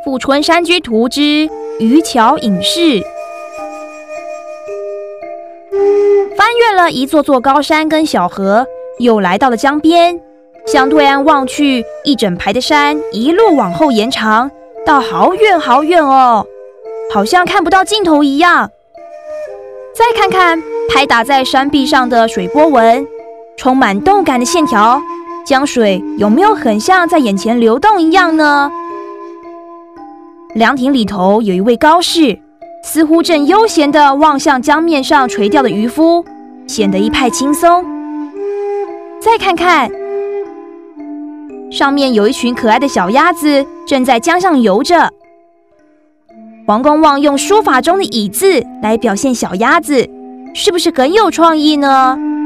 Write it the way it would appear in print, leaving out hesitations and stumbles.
富春山居图之渔樵隐士》。翻越了一座座高山跟小河，又来到了江边。向对岸望去，一整排的山一路往后延长，到好远好远哦，好像看不到尽头一样。再看看拍打在山壁上的水波纹，充满动感的线条，江水有没有很像在眼前流动一样呢？凉亭里头有一位高士，似乎正悠闲地望向江面上垂钓的渔夫，显得一派轻松。再看看上面有一群可爱的小鸭子正在江上游着。王公望用书法中的“蚁”字来表现小鸭子，是不是很有创意呢？